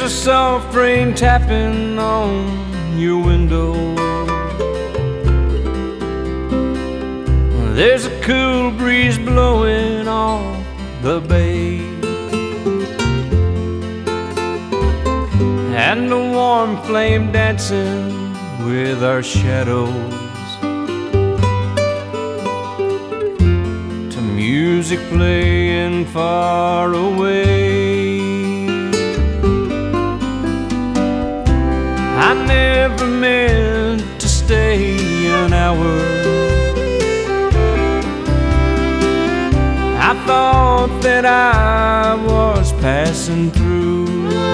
There's a soft rain tapping on your window. There's a cool breeze blowing off the bay, and a warm flame dancing with our shadows to music playing far away. I never meant to stay an hour. I thought that I was passing through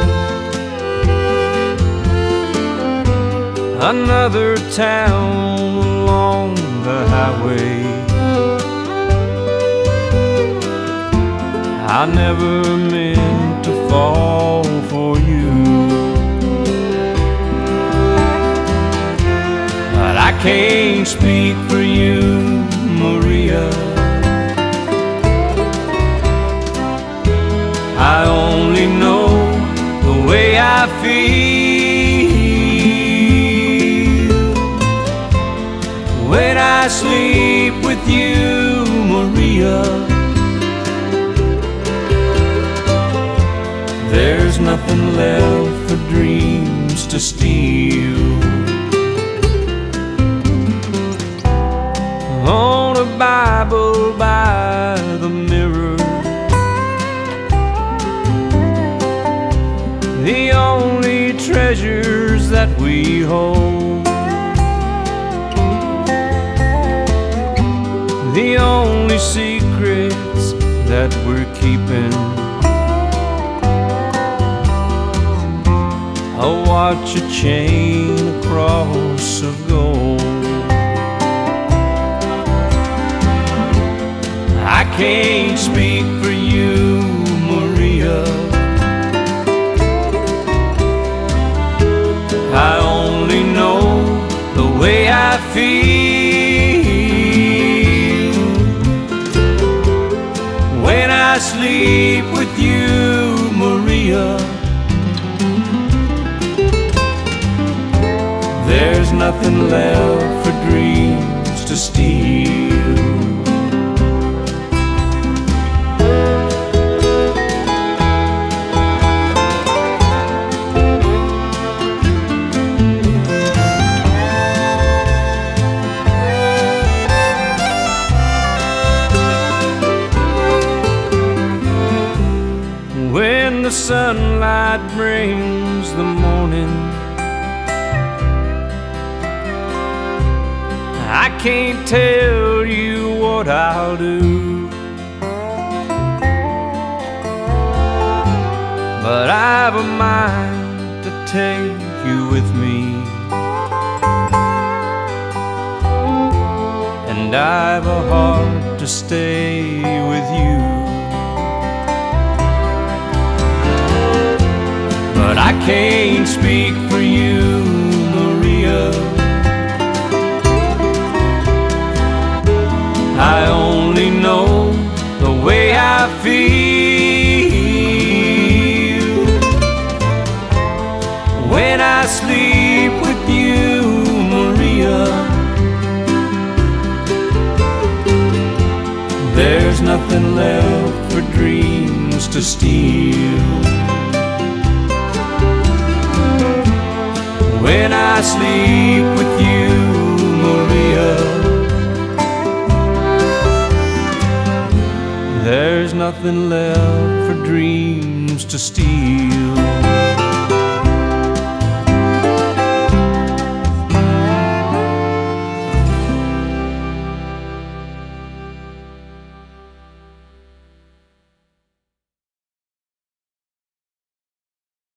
another town along the highway. I never meant to fall for you, but I can't speak for you, Maria. I only know the way I feel when I sleep with you, Maria. There's nothing left for dreams to steal. On a Bible by the mirror, the only treasures that we hold, the only secrets that we're keeping. A watch, a chain, a cross of gold. I can't speak for you, Maria. I only know the way I feel when I sleep with you, Maria. There's nothing left for dreams to steal. When the sunlight brings the morning, I can't tell you what I'll do, but I've a mind to take you with me, and I've a heart to stay with you. But I can't speak for you, Maria. I only know the way I feel when I sleep with you, Maria. There's nothing left for dreams to steal when I sleep with you, Maria. There's nothing left for dreams to steal.